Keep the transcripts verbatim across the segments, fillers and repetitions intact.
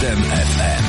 siedem F M.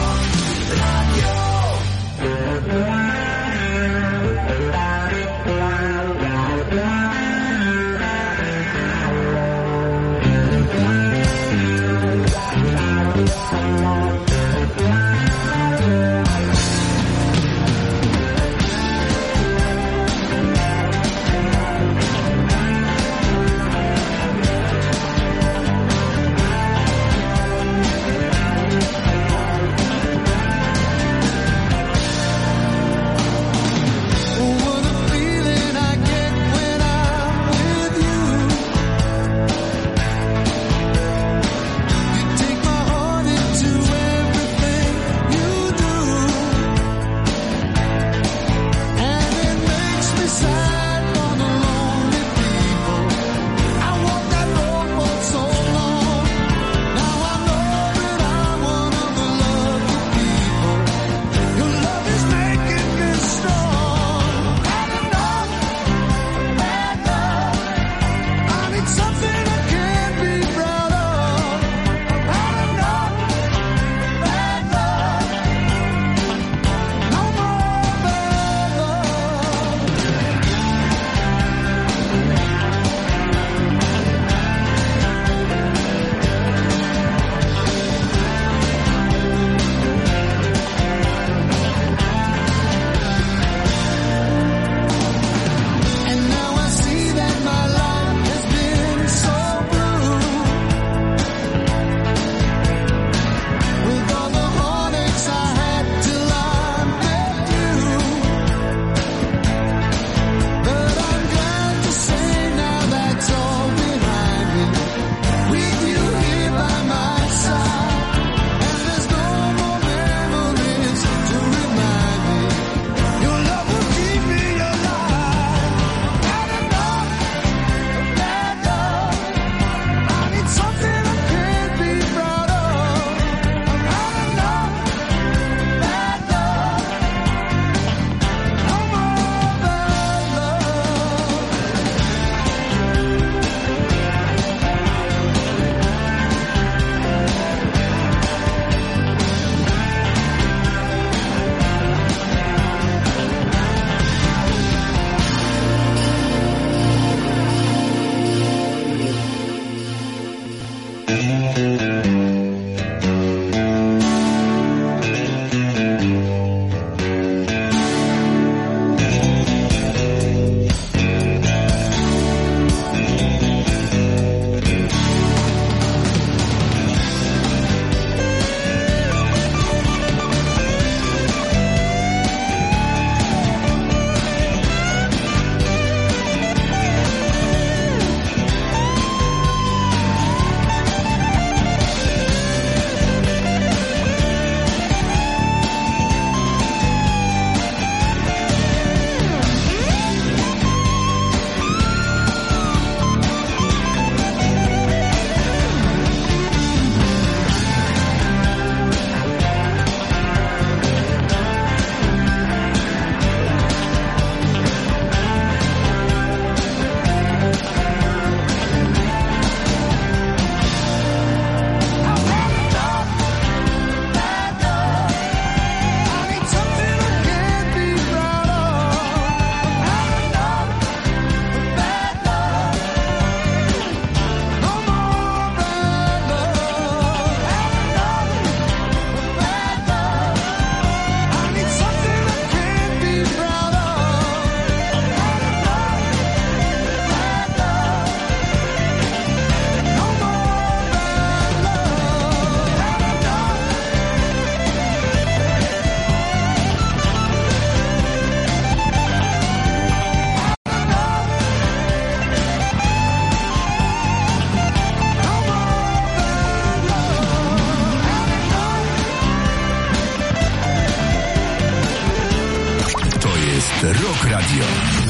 Rock Radio.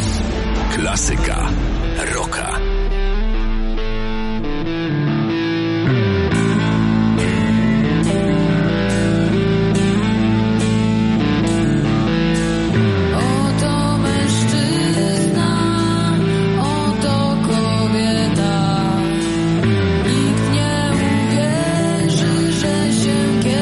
Klasyka rocka. Nikt nie uwierzy, że się kiedyś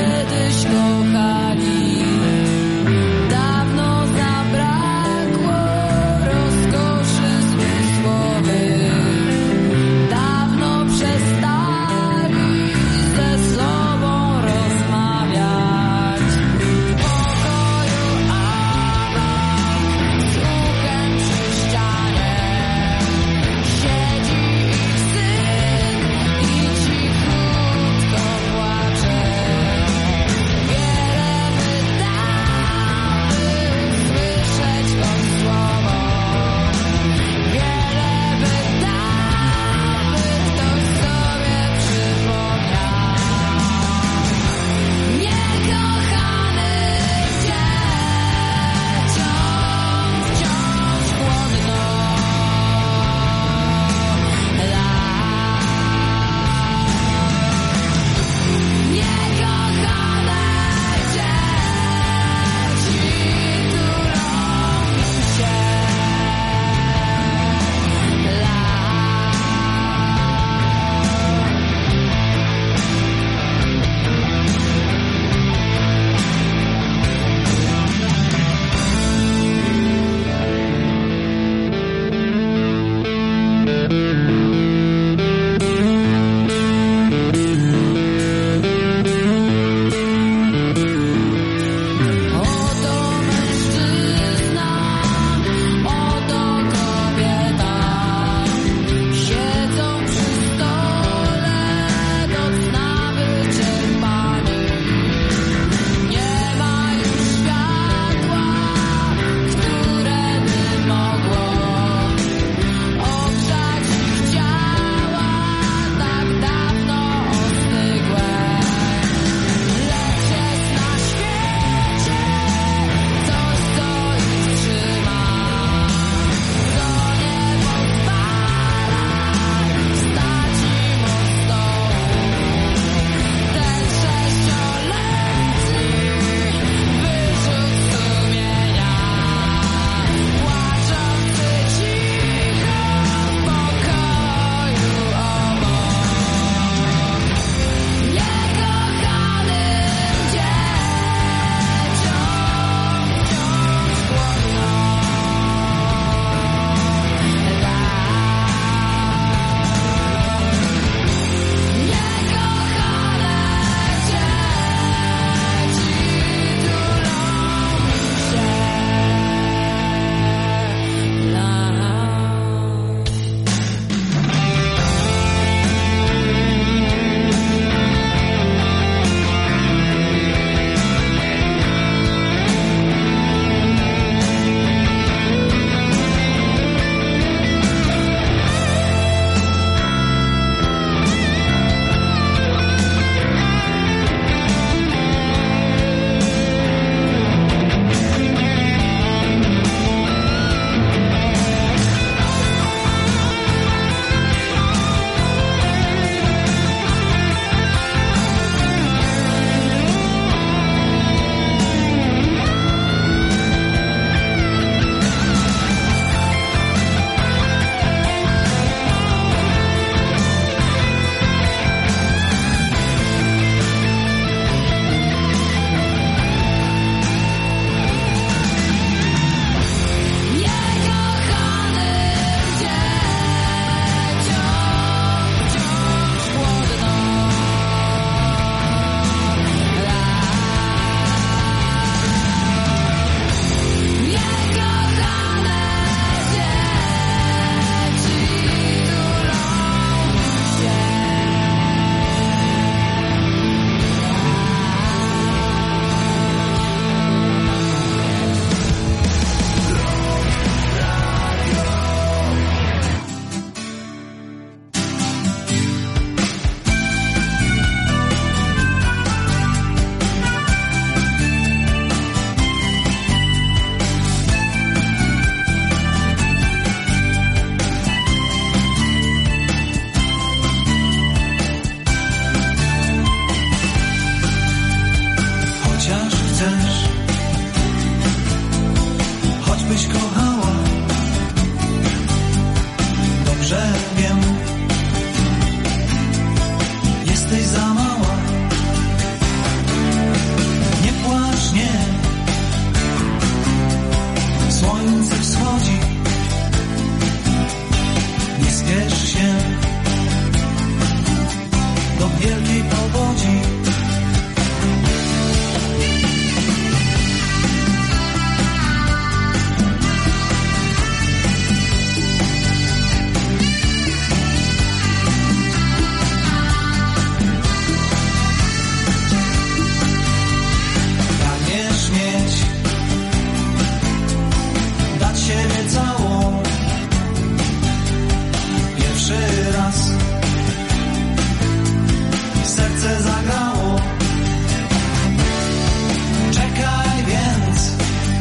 kiedyś kochała. Dobrze wiem, jesteś za mała. Nie płacz, nie. Słońce wschodzi. Nie spiesz się do wielkiej powodzi. Pragniesz mieć, dać siebie całą. Pierwszy raz serce zagrało. Czekaj więc,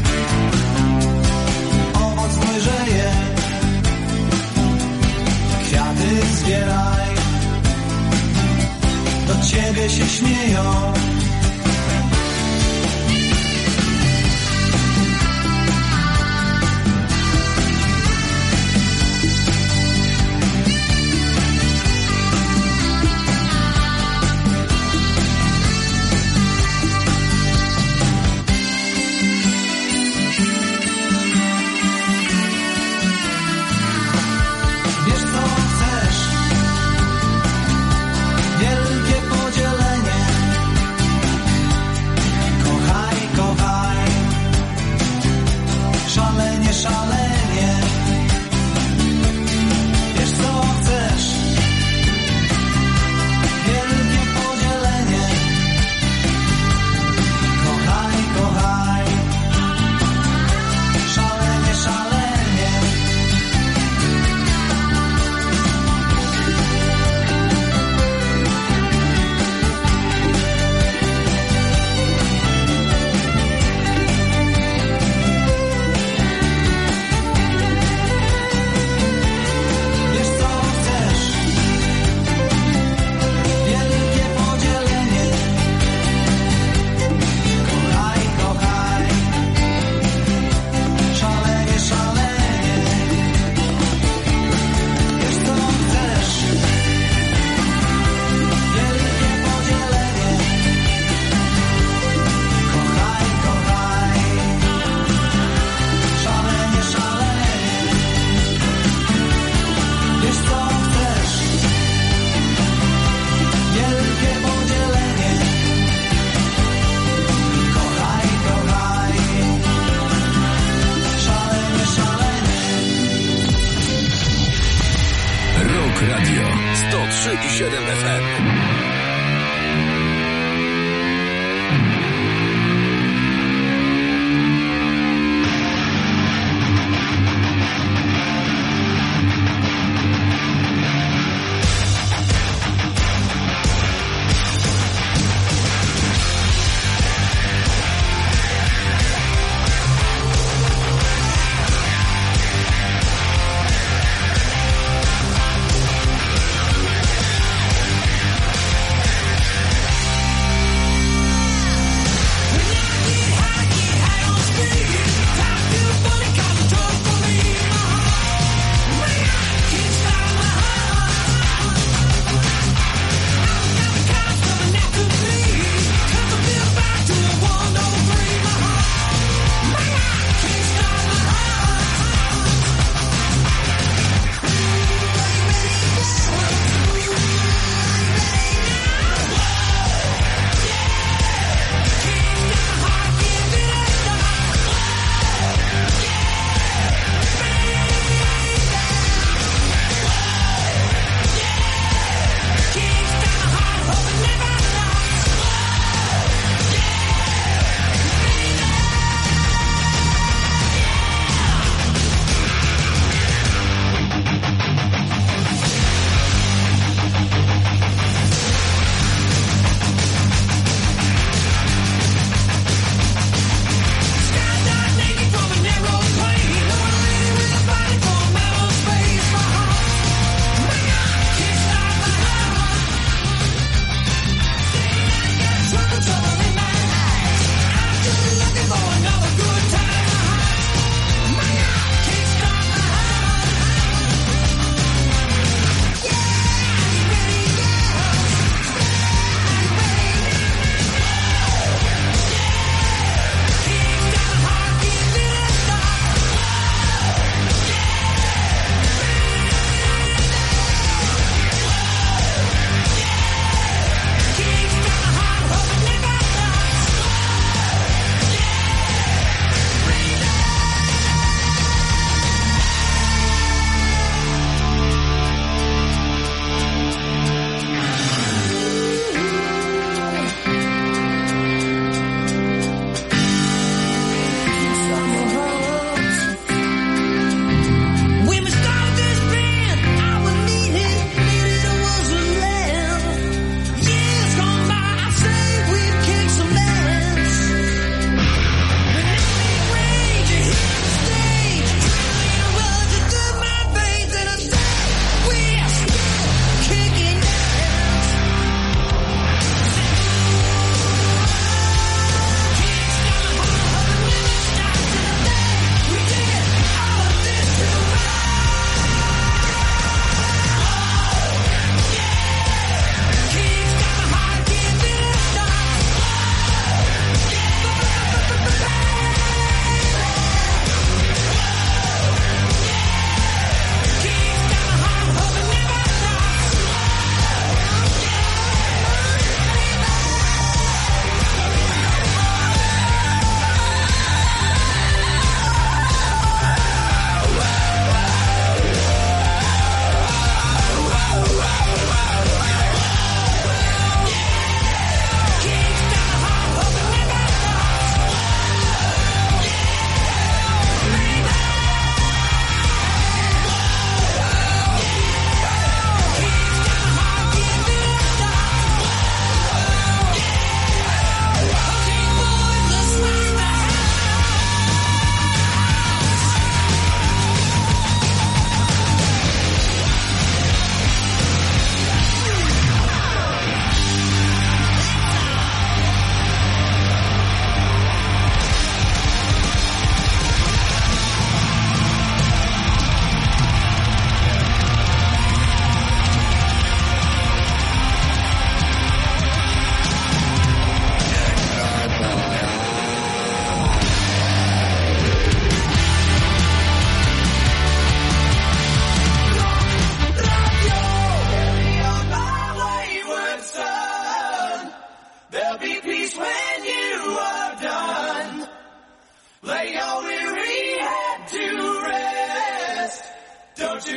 owoc dojrzeje. Kwiaty zbieraj, do ciebie się śmieją. Wiesz co chcesz, wielkie podzielenie. Kochaj, kochaj, szalenie, szalenie. Wiesz co chcesz, wielkie podzielenie. Kochaj, kochaj, szalenie, szalenie. Wiesz co chcesz, wielkie podzielenie. Kochaj, kochaj, szalenie, szalenie. Wiesz co chcesz, wielkie podzielenie. Kochaj, kochaj, szalenie, szalenie. Wiesz co chcesz, wielkie podzielenie. Kochaj, kochaj, szalenie, szalenie. Rock Radio sto trzy i siedem F M.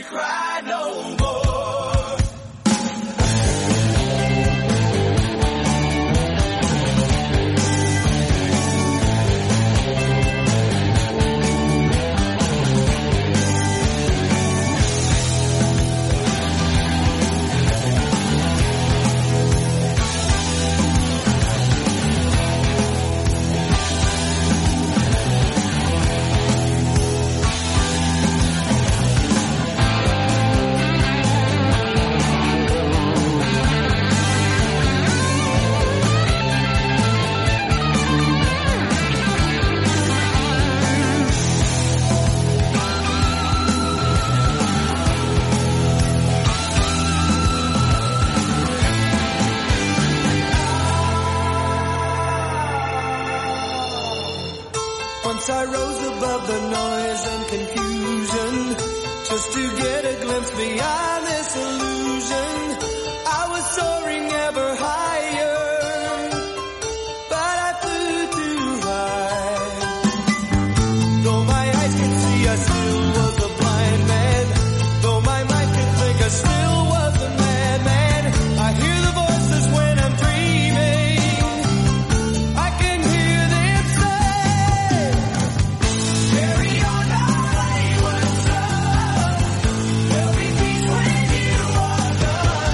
cry no more. Once I rose above the noise and confusion, just to get a glimpse beyond this illusion. I was soaring ever higher, but I flew too high. Though my eyes can see, I still was a blind man. Though my mind can think, I still was a madman. I hear the voices when I'm dreaming. I can hear them say, carry on our wayward son. There'll be peace when you are done.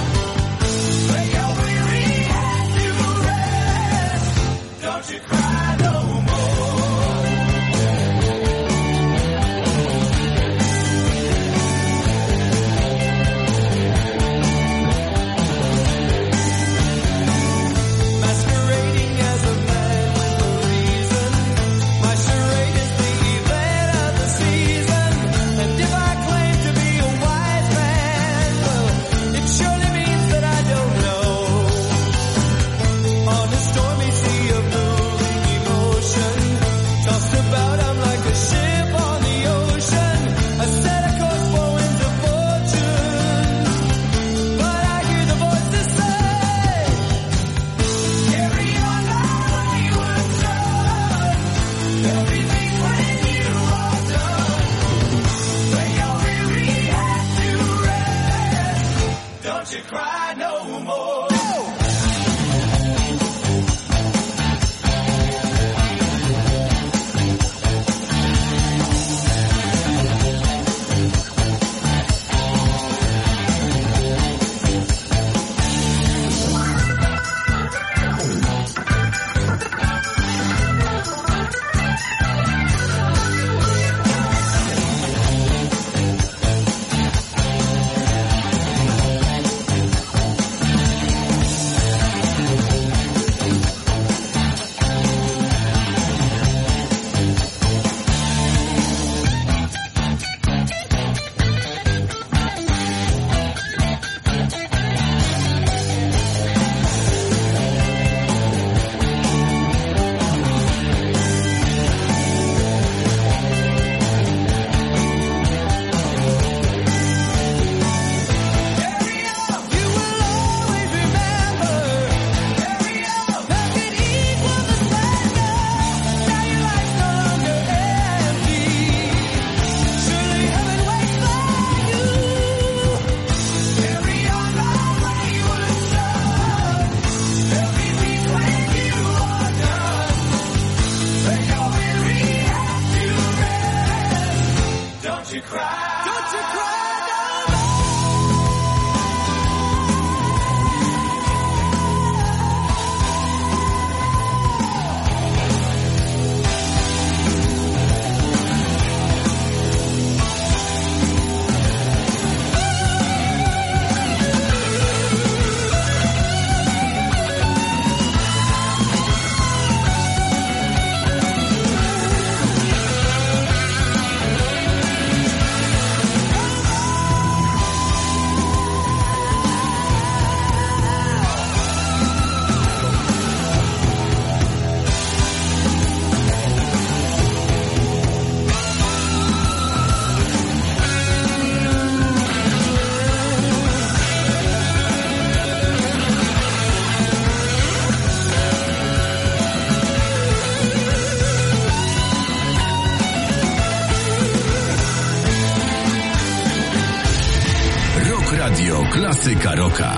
Radio Klasyka Rocka.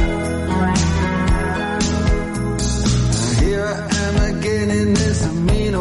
Here I am again in this mean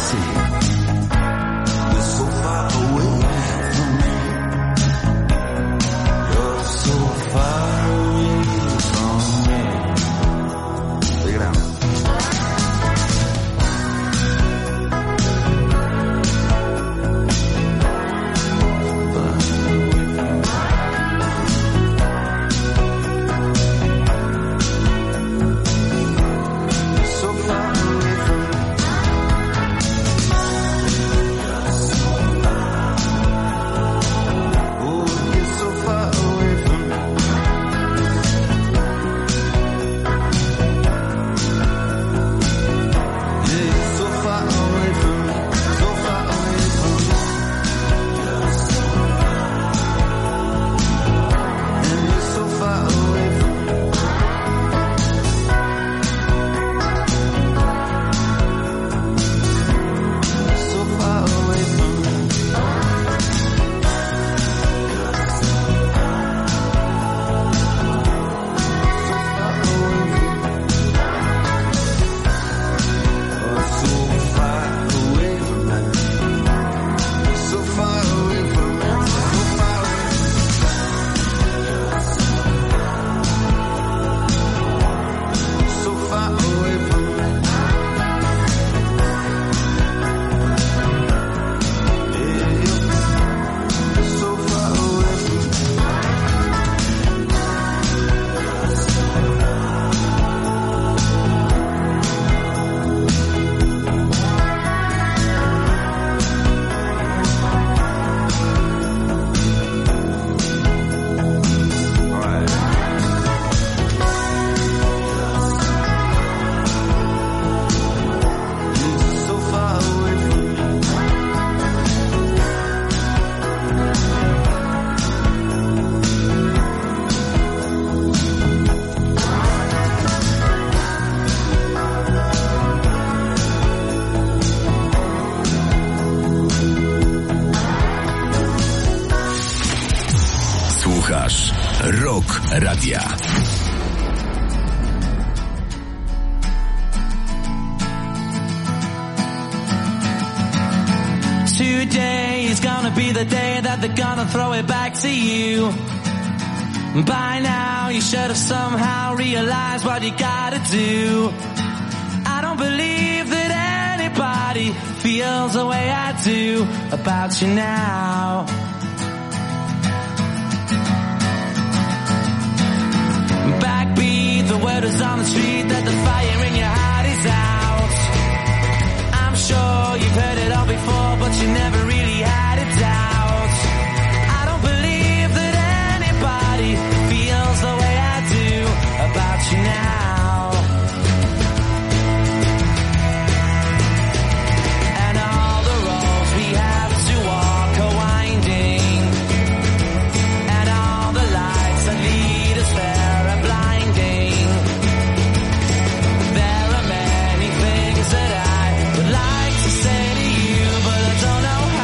Rock Radia. Today is gonna be the day that they're gonna throw it back to you. By now you should have somehow realized what you gotta do. I don't believe that anybody feels the way I do about you now. Backbeat, the word is on the street that the fire in your heart is out. I'm sure you've heard it all before, but you never really had it out. I don't believe that anybody feels the way I do about you now. And all the roads we have to walk are winding, and all the lights that lead us there are blinding. There are many things that I would like to say to you, but I don't know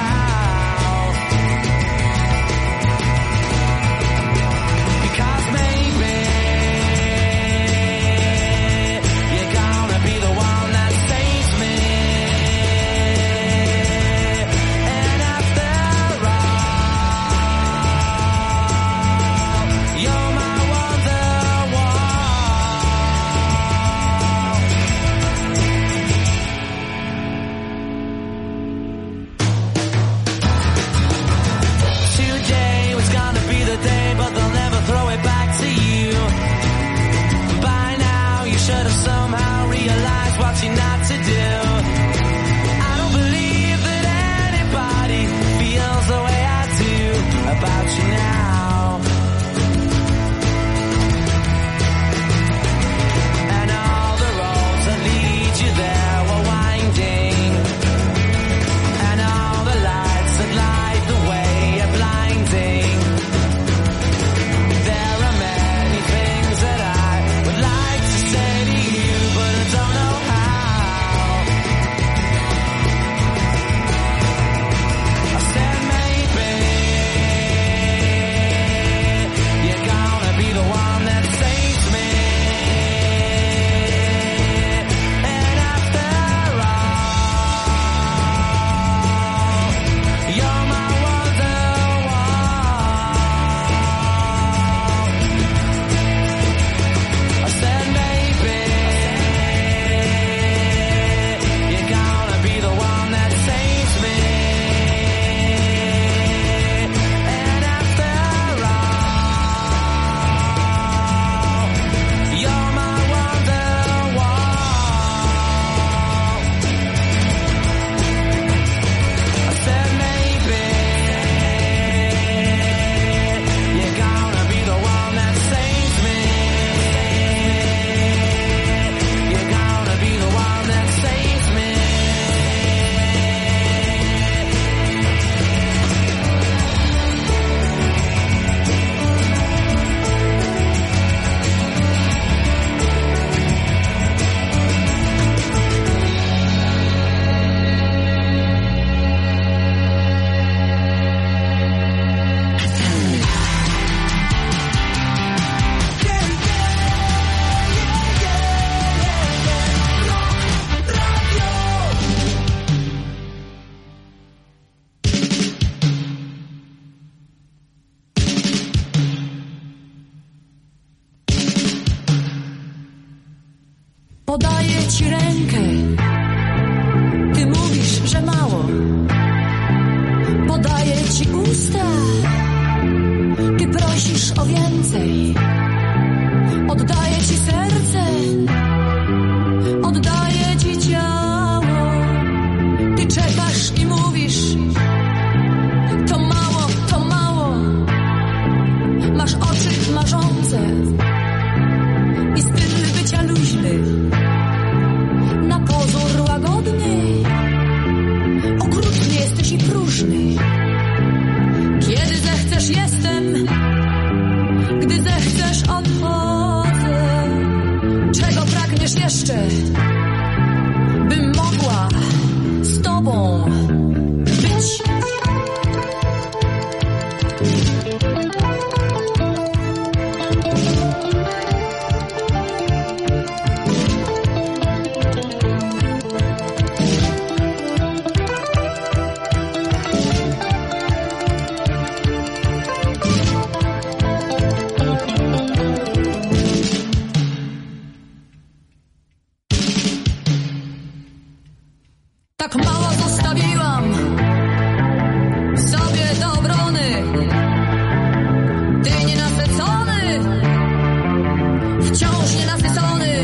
Podaję ci rękę, ty mówisz, że mało. Podaję ci usta, ty prosisz o więcej. Oddaję ci serce, oddaję ci ciało. Ty czekasz i mówisz, to mało, to mało. Masz oczy marzące i styl bycia luźny, na pozór łagodny, okrutny jesteś i próżny. Kiedy zechcesz jestem, gdy zechcesz odchodzę. Czego pragniesz jeszcze, bym mogła z tobą być? Tak mało zostawiłam sobie do obrony. Ty nienasycony, wciąż nienasycony.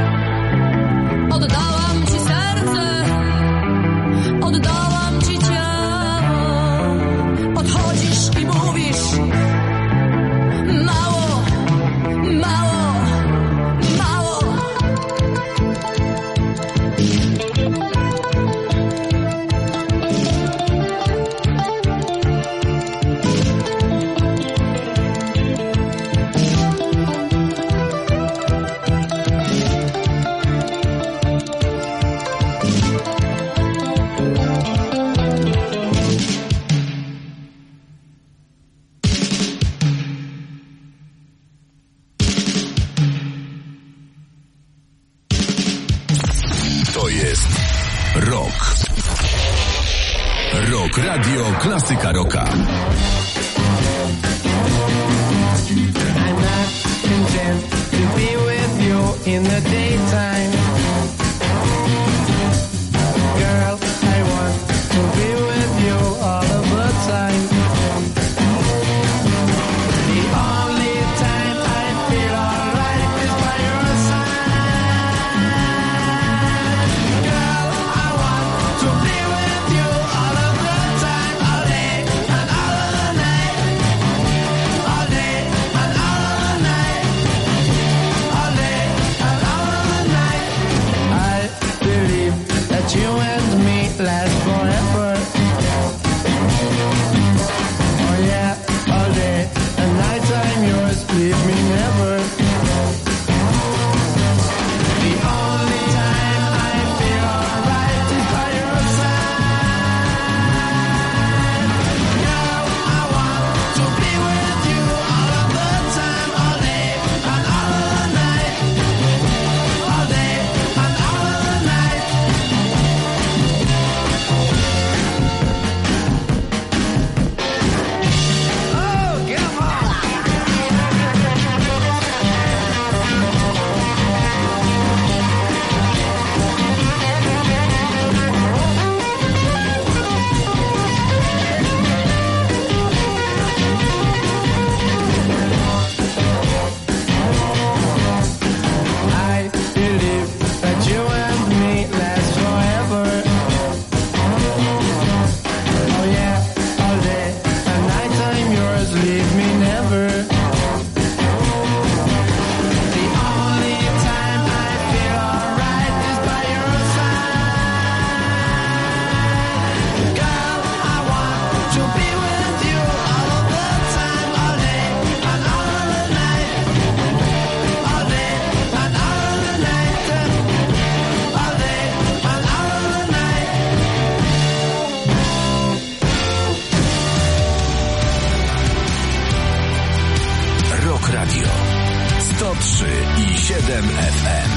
Oddałam ci serce, oddałam ci ciało. Odchodzisz i mówisz mało, mało, mało. To jest Rock. Rock Radio, klasyka rocka. I'm not content to be with you in the daytime. Girl, I want to be with you all of the time. The only time I feel alright is by your side. Girl, I want to be with you all of the time, all day and all of the night. All day and all of the night. All day and all of the night. I believe that you and me last forever. Oh yeah, all day and night I'm yours, leave me never. The only time I feel alright is by your side. Girl, I want to be with you all of the time, all day and all of the night. All day and all of the night. Oh, come on! I believe that you and me last forever. Oh yeah, all day and night I'm yours, leave me never. The only time I feel alright is by your side. Girl, I want to be with you all of the time, all day and all of the night. All day and all of the night. All day and all of the night. Rock Radio sto trzy i siedem F M.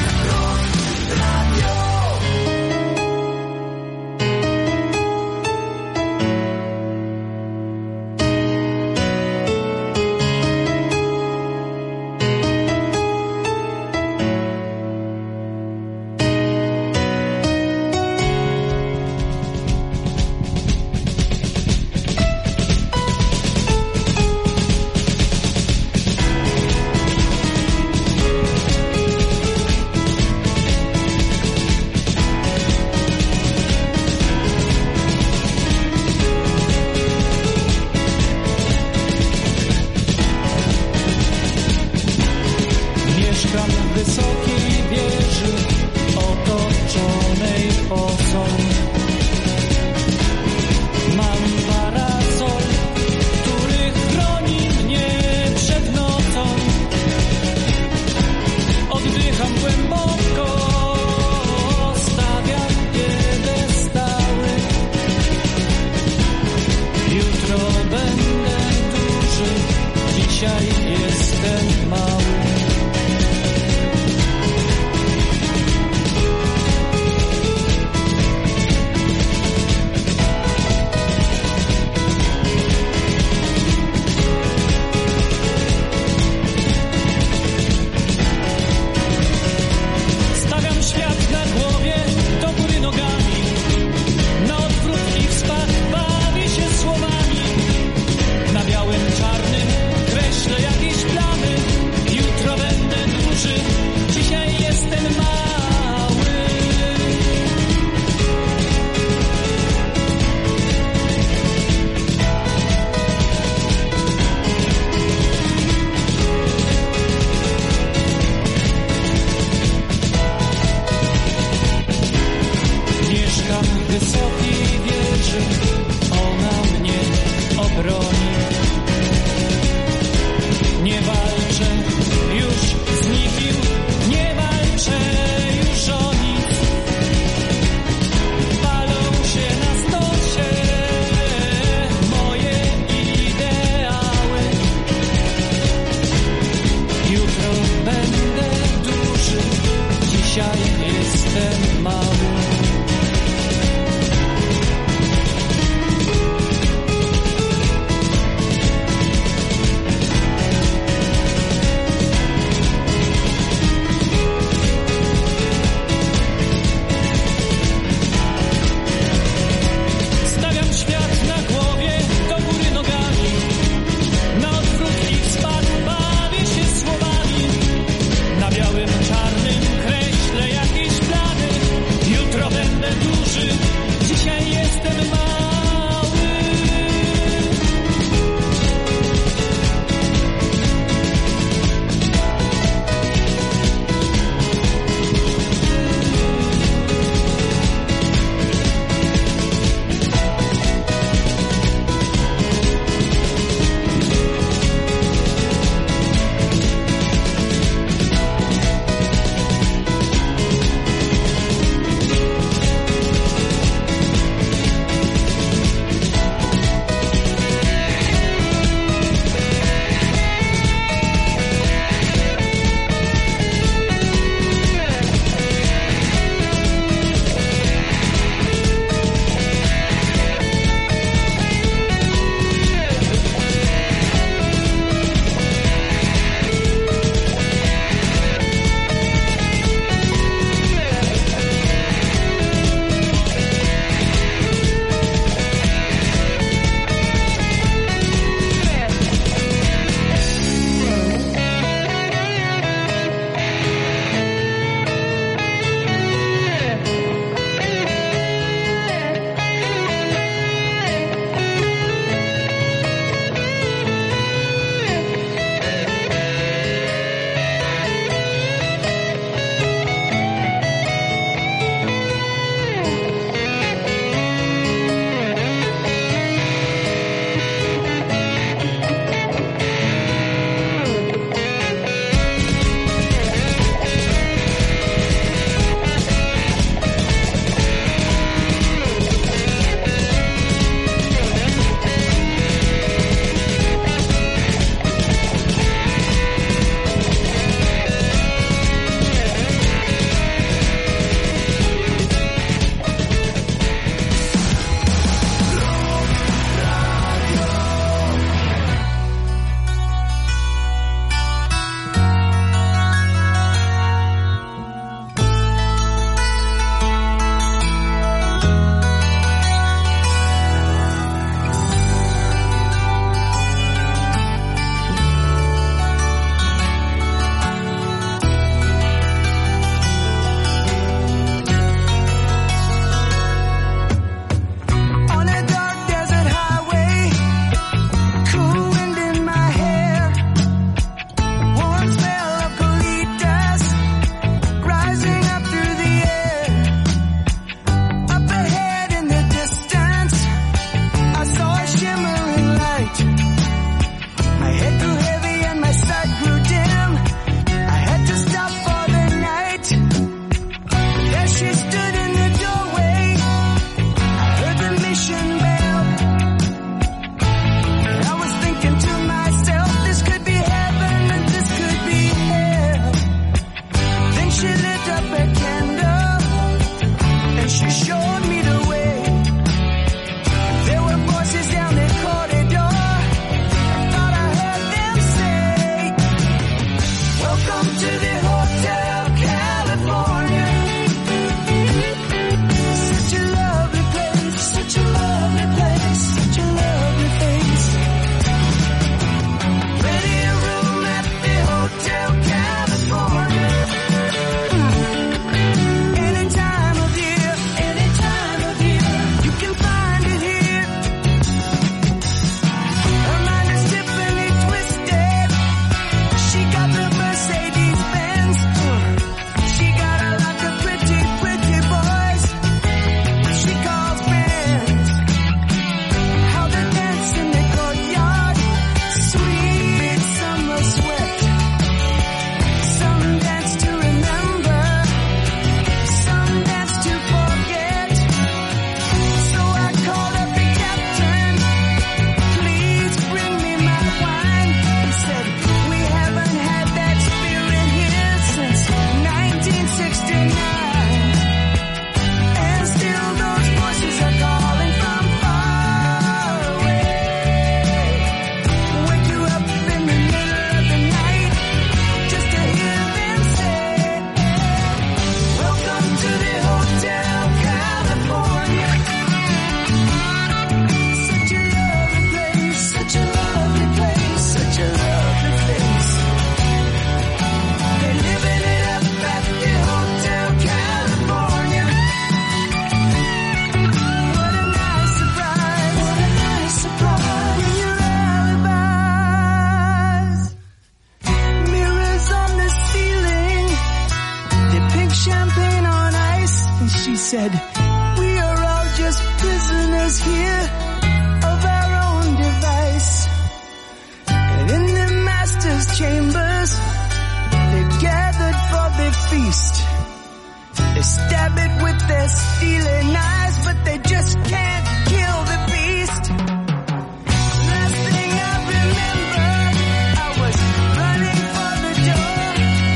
said, we are all just prisoners here of our own device. And in the master's chambers, they've gathered for the feast. They stab it with their steely knives, but they just can't kill the beast. Last thing I remember, I was running for the door.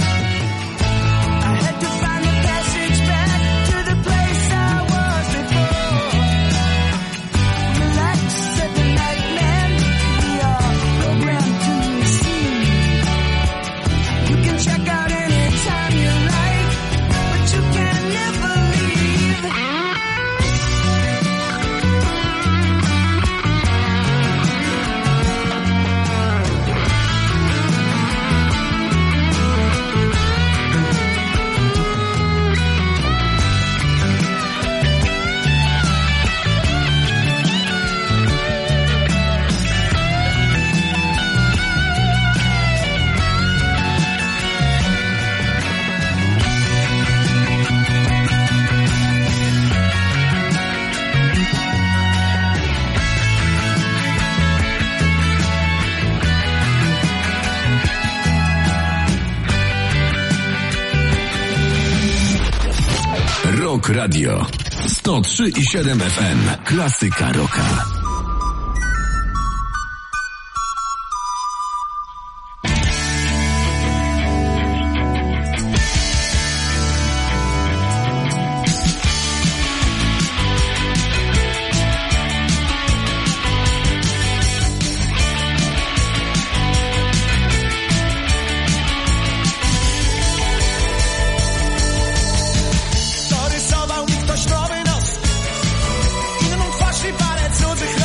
I had to find the passage back to the place I was before. Relax, said the night man, we are programmed to receive. You can check out anytime you like, but you can never leave. Rock Radio sto trzy i siedem F M. Klasyka rocka. Zarysował mi ktoś nowy nos, inną twarz i parę cudzych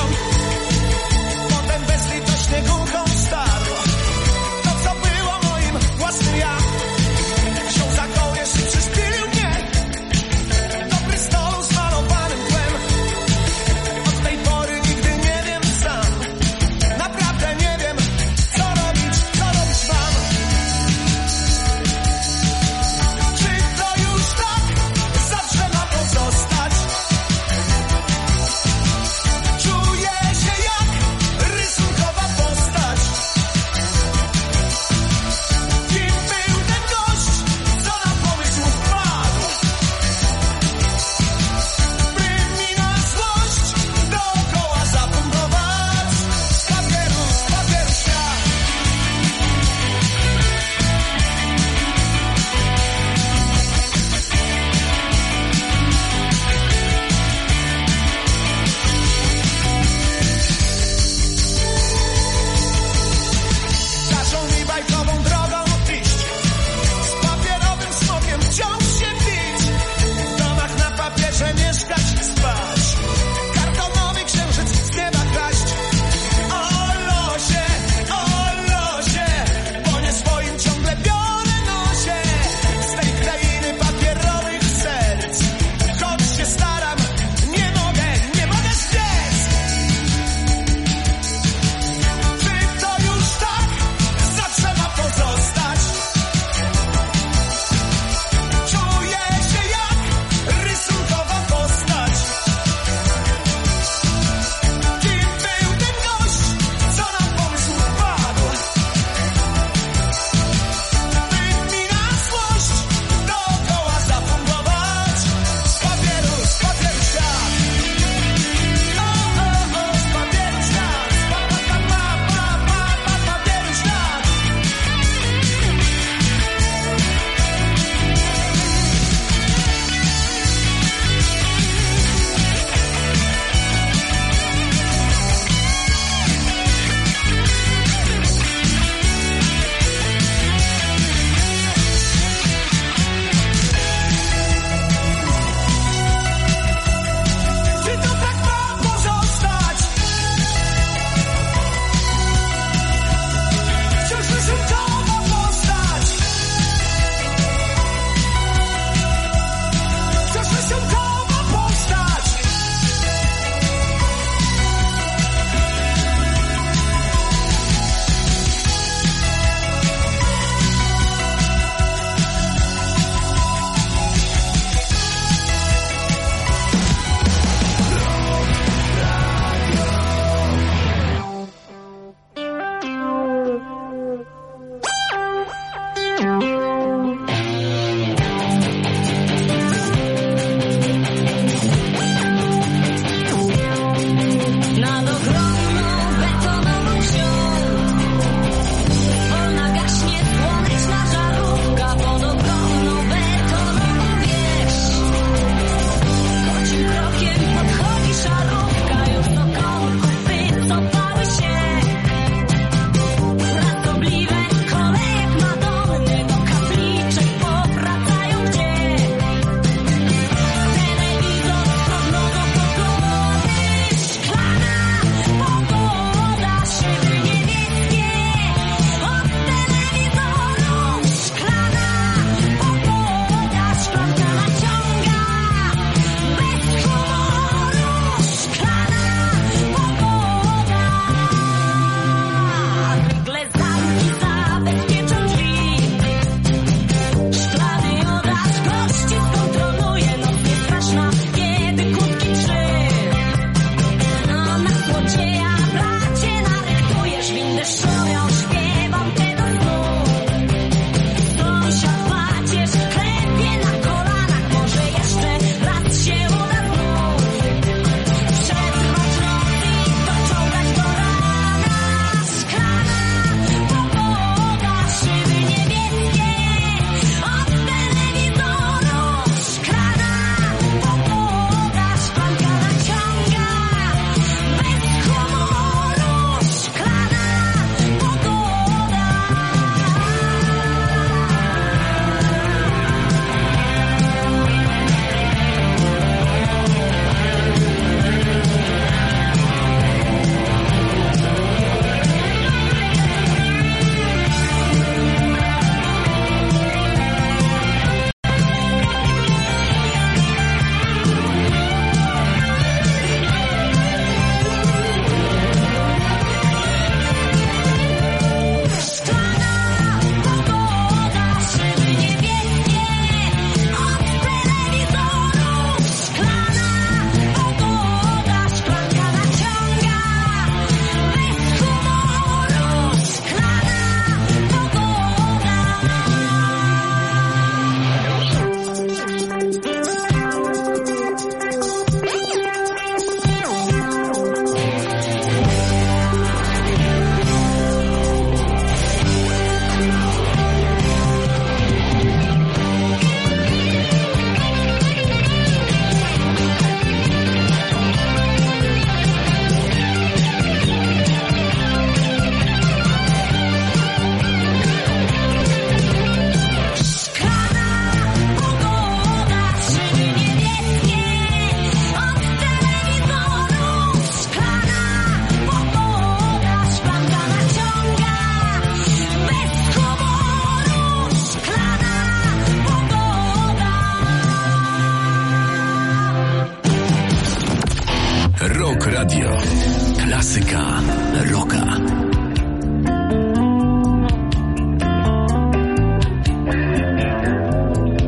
Rock Radio. Klasyka rocka.